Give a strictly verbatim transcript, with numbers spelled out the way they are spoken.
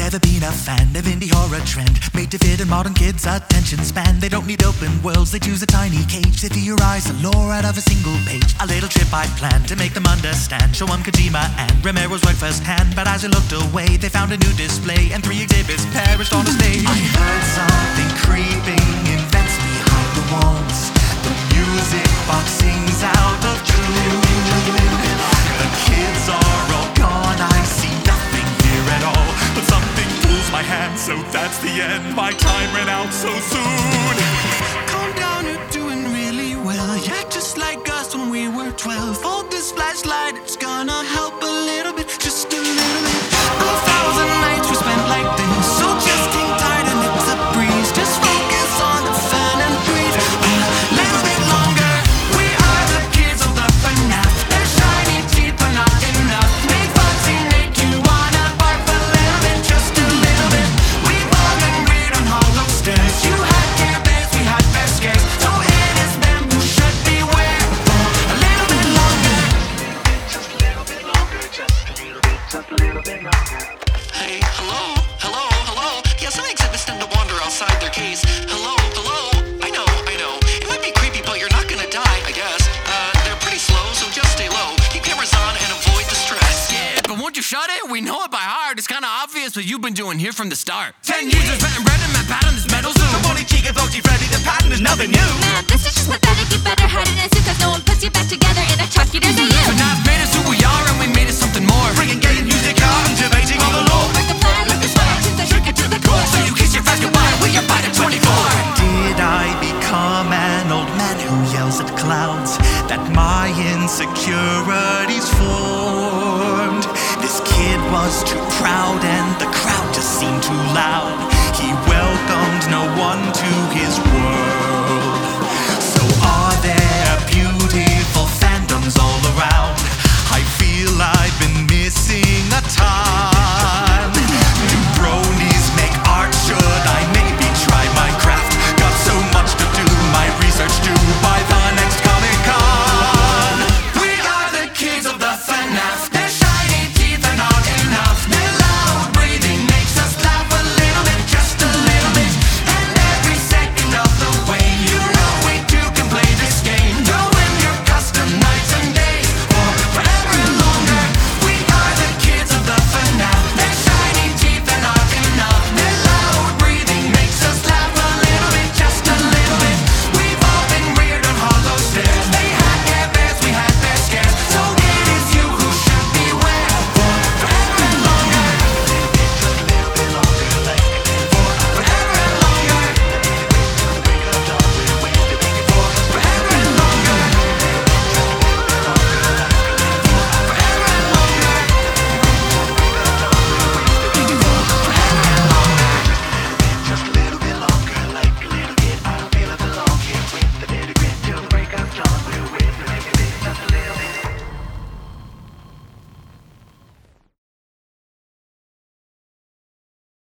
never been a fan of indie horror trend, made to fit in modern kids' attention span. They don't need open worlds, they choose a tiny cage. They theorize the lore out of a single page. A little trip I planned to make them understand. Show them Kojima and Romero's work firsthand. But as I looked away, they found a new display, and three exhibits perished on a stage. I heard something creeping in vents behind the walls. The music box sings out of tune. The kids are all gone, I see nothing here at all. But something pulls my hand, so that's the end. My time ran out so soon. Calm down, you're doing really well. Yeah, just like us when we were twelve. Hold this flashlight, it's gonna help a little bit, just a little bit. A thousand nights we spent like this, so just hang tight and it's a breeze. Just focus on the fan and breathe a little bit longer. We are the kids of the F NAF. They're shiny teeth but not enough. Make fancy, make you wanna barf a little bit, just a little bit. We've all been weird on hollow stairs. You had Care Bears, we had bear scares. So it is them who should beware for a little bit longer. Just a little bit longer, just a little bit, just a little bit longer. Hey, hello, hello, hello. Yeah, some exhibits tend to wander outside their case. Hello, hello. I know, I know. It might be creepy, but you're not gonna die, I guess. Uh, they're pretty slow, so just stay low. Keep cameras on and avoid the stress. Yeah, but won't you shut it? We know it by heart. It's kinda obvious what you've been doing here from the start. Ten years of spent bread and my pattern this metal suit. The bony cheek of O G Freddy, the pattern is nothing new. Man, this is just pathetic. You better hide it in a suit, cause no one puts you back together in a chucky. There's a you. So now I've made us who we are and we made it something more. Bringing gay music out and debating on the law. Work the plan, look the sweat, just to shrink it to the core. So you kiss your fast goodbye when you're fighting twenty-four. Did I become an old man who yells at clouds that my insecurities formed? This kid was too proud and the crowd just seemed too loud. He welcomed no one to his